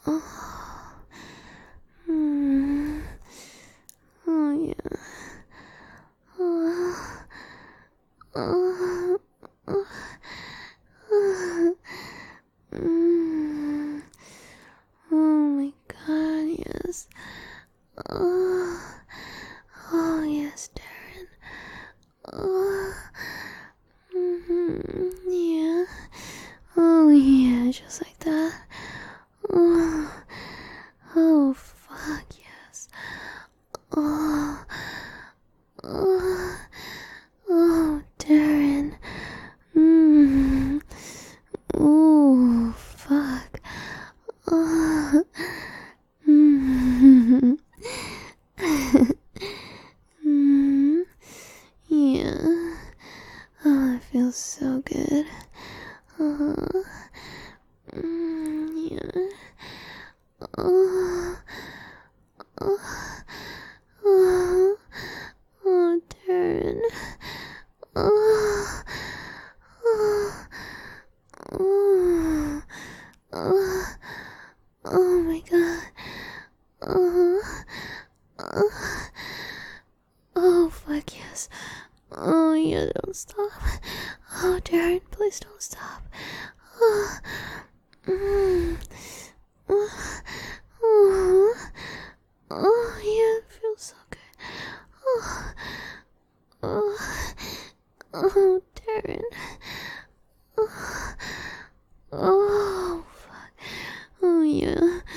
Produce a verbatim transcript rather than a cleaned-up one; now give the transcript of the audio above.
Oh, mm, oh yeah. Oh, oh, oh, oh, mm, oh my god, yes. Oh, oh yes, Darren. Oh, mm, yeah. Oh yeah, just like that. Oh, oh fuck yes. Oh, oh, oh, Darren. Mm. Oh, fuck. Oh. Mm. Mm. Yeah. Oh, it feels so good. Uh-huh. Mm, yeah. Oh, oh, oh, oh, Darren. Oh, oh, oh, oh, oh my god. Oh, oh, oh, fuck yes. Oh, yeah, don't stop. Oh, Darren, please don't stop. Oh, mm, oh, oh, oh, yeah, it feels so good. Oh, oh, oh, Darren. Oh, oh, fuck. Oh, yeah.